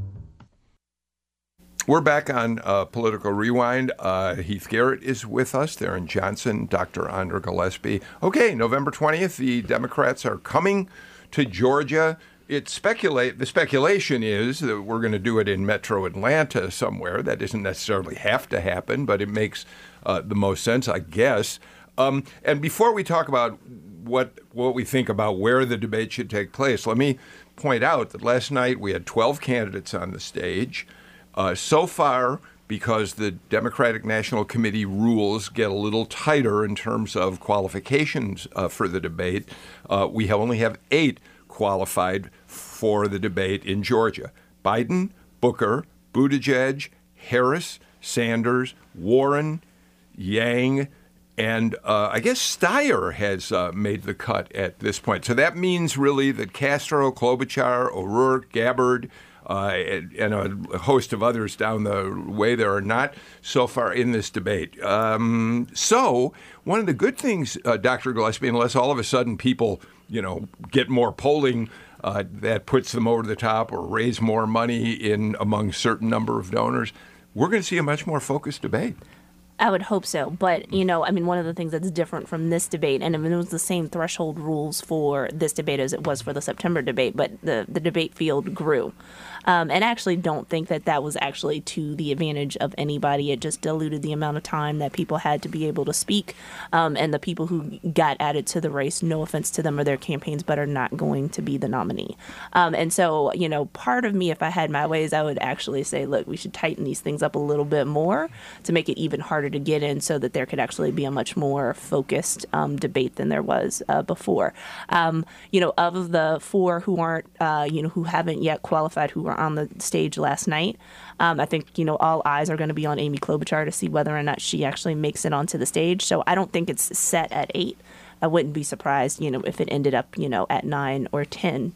We're back on Political Rewind. Heath Garrett is with us. Theron Johnson, Dr. Andra Gillespie. Okay, November 20th, the Democrats are coming to Georgia. The speculation is that we're going to do it in Metro Atlanta somewhere. That doesn't necessarily have to happen, but it makes the most sense, I guess. And before we talk about what we think about where the debate should take place, let me point out that last night we had 12 candidates on the stage. So far, because the Democratic National Committee rules get a little tighter in terms of qualifications for the debate, we only have 8 qualified for the debate in Georgia. Biden, Booker, Buttigieg, Harris, Sanders, Warren, Yang, and I guess Steyer has made the cut at this point. So that means really that Castro, Klobuchar, O'Rourke, Gabbard, and a host of others down the way there are not so far in this debate. So one of the good things, Dr. Gillespie, unless all of a sudden people, get more polling that puts them over the top or raise more money in among certain number of donors, we're going to see a much more focused debate. I would hope so. But, one of the things that's different from this debate, and it was the same threshold rules for this debate as it was for the September debate, but the debate field grew. And I actually don't think that was actually to the advantage of anybody. It just diluted the amount of time that people had to be able to speak. And the people who got added to the race, no offense to them or their campaigns, but are not going to be the nominee. And so, part of me, if I had my ways, I would actually say, look, we should tighten these things up a little bit more to make it even harder to get in so that there could actually be a much more focused debate than there was before. Of the four who aren't, who haven't yet qualified, who were on the stage last night, I think, all eyes are going to be on Amy Klobuchar to see whether or not she actually makes it onto the stage. So I don't think it's set at 8. I wouldn't be surprised, if it ended up, at 9 or 10,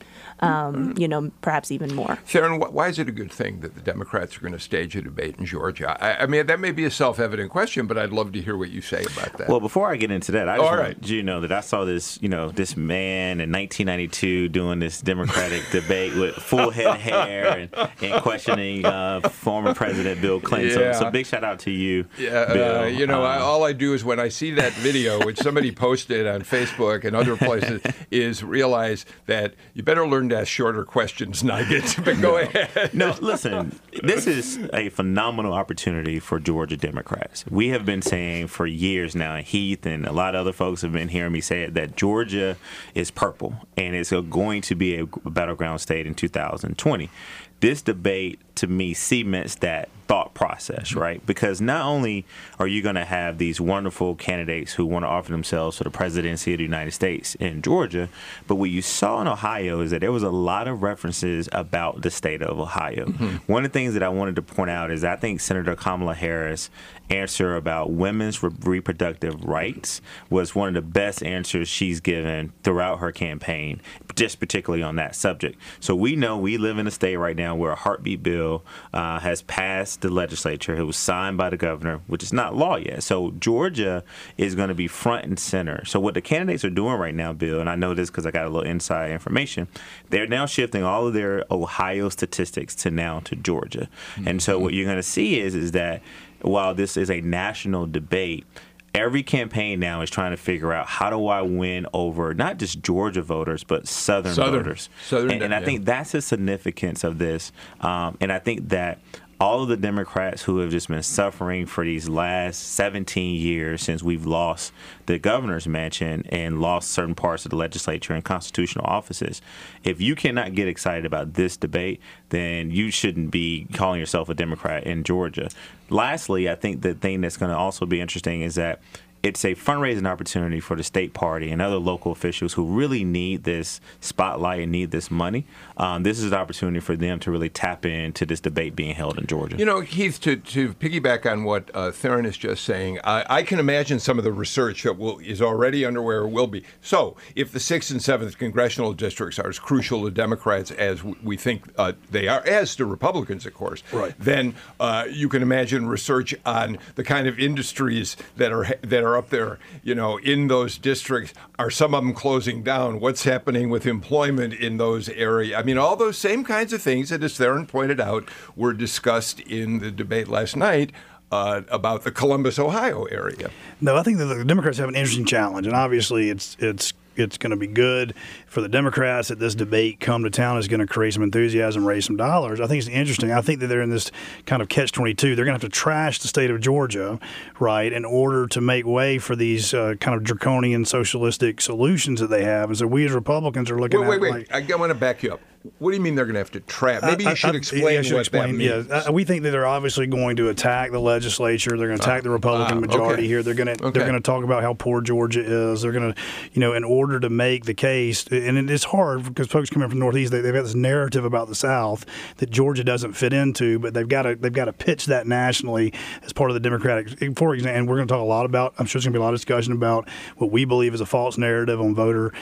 perhaps even more. Theron, why is it a good thing that the Democrats are going to stage a debate in Georgia? I mean, that may be a self-evident question, but I'd love to hear what you say about that. Well, before I get into that, I just want you to know that I saw this, this man in 1992 doing this Democratic debate with full head of hair and questioning former President Bill Clinton. Yeah. So big shout out to you, Bill. Bill. All I do is when I see that video, which somebody posted on Facebook and other places, is realize that you better learn to ask shorter questions, Nugget. But go ahead. No, listen, this is a phenomenal opportunity for Georgia Democrats. We have been saying for years now, and Heath and a lot of other folks have been hearing me say it, that Georgia is purple, and it's going to be a battleground state in 2020. This debate, to me, cements that thought process, right? Because not only are you going to have these wonderful candidates who want to offer themselves for the presidency of the United States in Georgia, but what you saw in Ohio is that there was a lot of references about the state of Ohio. One of the things that I wanted to point out is I think Senator Kamala Harris' answer about women's reproductive rights was one of the best answers she's given throughout her campaign, just particularly on that subject. So we know we live in a state right now where a heartbeat bill has passed the legislature. It was signed by the governor, which is not law yet. So Georgia is going to be front and center. So what the candidates are doing right now, Bill, and I know this because I got a little inside information, they're now shifting all of their Ohio statistics to Georgia. And so what you're going to see is that while this is a national debate, every campaign now is trying to figure out how do I win over not just Georgia voters, but Southern voters. And I think that's the significance of this. And I think that all of the Democrats who have just been suffering for these last 17 years since we've lost the governor's mansion and lost certain parts of the legislature and constitutional offices, if you cannot get excited about this debate, then you shouldn't be calling yourself a Democrat in Georgia. Lastly, I think the thing that's going to also be interesting is that it's a fundraising opportunity for the state party and other local officials who really need this spotlight and need this money. This is an opportunity for them to really tap into this debate being held in Georgia. Heath, to piggyback on what Theron is just saying, I can imagine some of the research that is already underway or will be. So if the 6th and 7th congressional districts are as crucial to Democrats as we think they are, as to Republicans, of course, right, then you can imagine research on the kind of industries that are up there, in those districts. Are some of them closing down? What's happening with employment in those areas? I mean, all those same kinds of things that, as Theron pointed out, were discussed in the debate last night about the Columbus, Ohio area. No, I think that the Democrats have an interesting challenge, and obviously it's going to be good for the Democrats that this debate come to town is going to create some enthusiasm, raise some dollars. I think it's interesting. I think that they're in this kind of catch-22. They're going to have to trash the state of Georgia, right, in order to make way for these kind of draconian socialistic solutions that they have. And so we as Republicans are looking at Wait. I want to back you up. What do you mean they're going to have to trap? Maybe you should explain what that means. Yeah, we think that they're obviously going to attack the legislature. They're going to attack the Republican majority here. They're going to talk about how poor Georgia is. They're going to, in order to make the case, and it's hard because folks coming from the Northeast, they've got this narrative about the South that Georgia doesn't fit into, but they've got to pitch that nationally as part of the Democratic. For example, and we're going to talk a lot about. I'm sure there's going to be a lot of discussion about what we believe is a false narrative on voter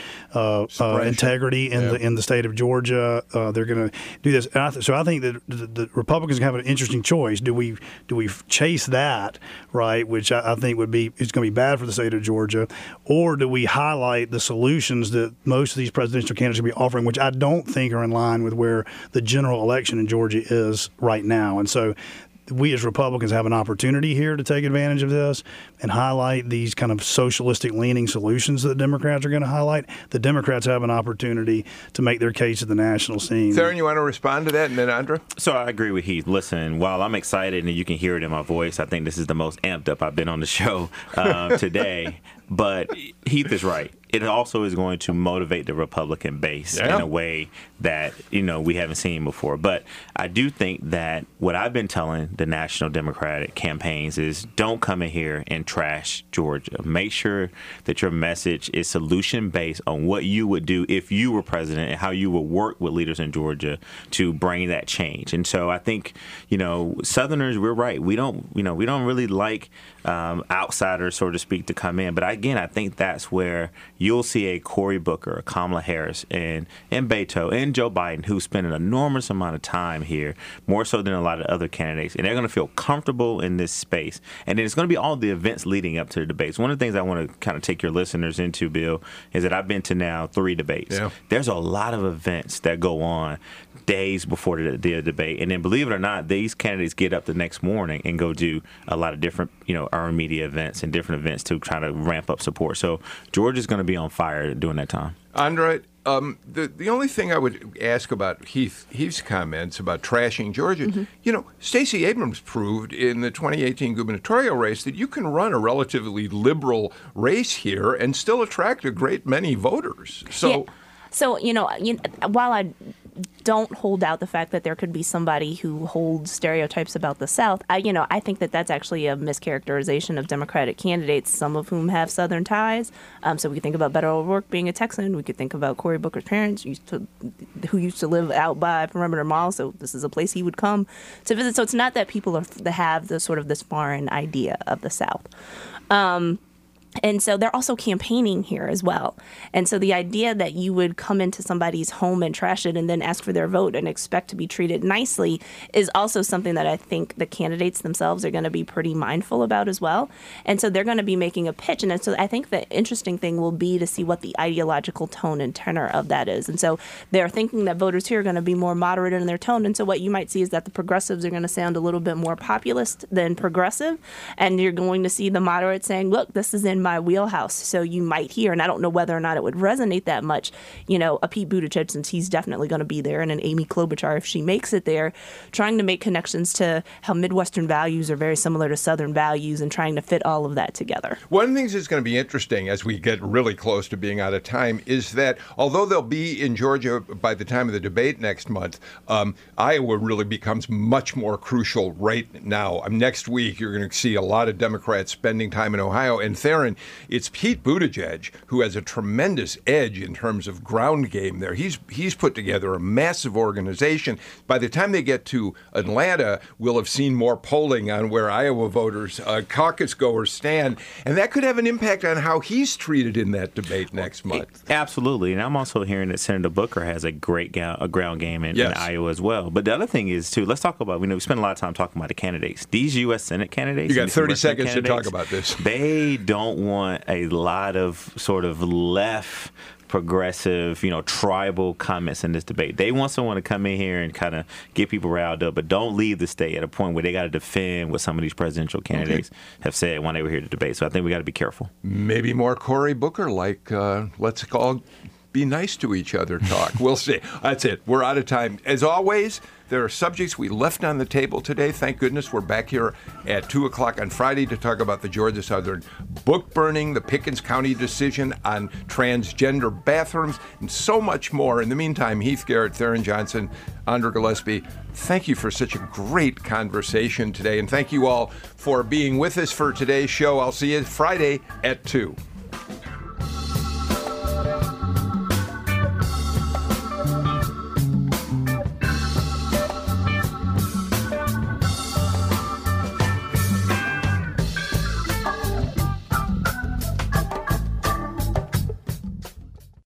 integrity in the state of Georgia. They're going to do this, and so I think that the Republicans have an interesting choice. Do we chase that, right? Which I think it's going to be bad for the state of Georgia, or do we highlight the solutions that most of these presidential candidates will be offering, which I don't think are in line with where the general election in Georgia is right now? And so we as Republicans have an opportunity here to take advantage of this and highlight these kind of socialistic leaning solutions that Democrats are going to highlight. The Democrats have an opportunity to make their case at the national scene. Theron, you want to respond to that, and then Andra? So I agree with Heath. Listen, while I'm excited and you can hear it in my voice, I think this is the most amped up I've been on the show today. But Heath is right. It also is going to motivate the Republican base in a way that, we haven't seen before. But I do think that what I've been telling the national Democratic campaigns is don't come in here and trash Georgia. Make sure that your message is solution-based on what you would do if you were president and how you would work with leaders in Georgia to bring that change. And so I think, Southerners, we're right. We don't really like outsiders, so to speak, to come in. But again, I think that's where you'll see a Cory Booker, a Kamala Harris, and Beto, and Joe Biden, who spend an enormous amount of time here, more so than a lot of other candidates. And they're going to feel comfortable in this space. And then it's going to be all the events leading up to the debates. One of the things I want to kind of take your listeners into, Bill, is that I've been to now 3 debates. Yeah. There's a lot of events that go on days before the debate. And then, believe it or not, these candidates get up the next morning and go do a lot of different, earned media events and different events to try to ramp up support. So Georgia's going to be on fire during that time. Andra, the only thing I would ask about Heath's comments about trashing Georgia, Stacey Abrams proved in the 2018 gubernatorial race that you can run a relatively liberal race here and still attract a great many voters. So, while I don't hold out the fact that there could be somebody who holds stereotypes about the South, I think that that's actually a mischaracterization of Democratic candidates, some of whom have Southern ties. So we could think about Beto O'Rourke being a Texan. We could think about Cory Booker's parents who used to live out by Perimeter Mall. So this is a place he would come to visit. So it's not that people have the sort of this foreign idea of the South. And so they're also campaigning here as well. And so the idea that you would come into somebody's home and trash it and then ask for their vote and expect to be treated nicely is also something that I think the candidates themselves are going to be pretty mindful about as well. And so they're going to be making a pitch. And so I think the interesting thing will be to see what the ideological tone and tenor of that is. And so they're thinking that voters here are going to be more moderate in their tone. And so what you might see is that the progressives are going to sound a little bit more populist than progressive. And you're going to see the moderates saying, look, this is in my wheelhouse. So you might hear, and I don't know whether or not it would resonate that much, a Pete Buttigieg, since he's definitely going to be there, and an Amy Klobuchar, if she makes it there, trying to make connections to how Midwestern values are very similar to Southern values and trying to fit all of that together. One of the things that's going to be interesting as we get really close to being out of time is that although they'll be in Georgia by the time of the debate next month, Iowa really becomes much more crucial right now. Next week, you're going to see a lot of Democrats spending time in Ohio. And Theron, it's Pete Buttigieg who has a tremendous edge in terms of ground game there. He's put together a massive organization. By the time they get to Atlanta, we'll have seen more polling on where Iowa voters, caucus goers stand, and that could have an impact on how he's treated in that debate next month. Absolutely, and I'm also hearing that Senator Booker has a great ground game in Iowa as well. But the other thing is, too, let's talk about, we spend a lot of time talking about the candidates. These U.S. Senate candidates. You got 30 seconds to talk about this. They don't want a lot of sort of left progressive, tribal comments in this debate. They want someone to come in here and kind of get people riled up, but don't leave the state at a point where they got to defend what some of these presidential candidates have said when they were here to debate. So I think we got to be careful. Maybe more Cory Booker, like let's all be nice to each other talk. We'll see. That's it. We're out of time. As always, there are subjects we left on the table today. Thank goodness we're back here at 2 o'clock on Friday to talk about the Georgia Southern book burning, the Pickens County decision on transgender bathrooms, and so much more. In the meantime, Heath Garrett, Theron Johnson, Andra Gillespie, thank you for such a great conversation today. And thank you all for being with us for today's show. I'll see you Friday at 2.